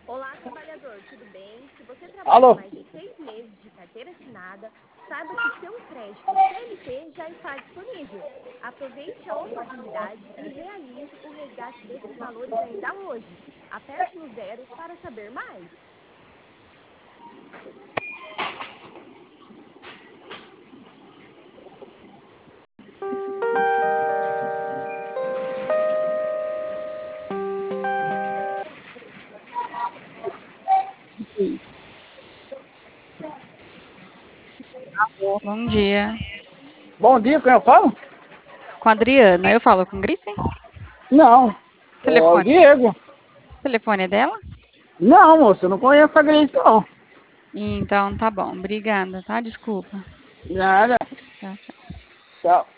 Olá, trabalhador, tudo bem? Se você trabalha Alô? mais de 6 meses de carteira assinada, saiba que seu crédito CLT já está disponível. Aproveite a oportunidade e realize o resgate desses valores ainda hoje. Aperte no zero para saber mais. Bom dia. Bom dia, quem eu falo? Com a Adriana. Eu falo com Grace? Não, é o Telefone. Diego. Telefone é dela? Não, moço, eu não conheço a Grace, não. Então, tá bom. Obrigada, tá? Desculpa. Nada, Tchau, tchau. tchau.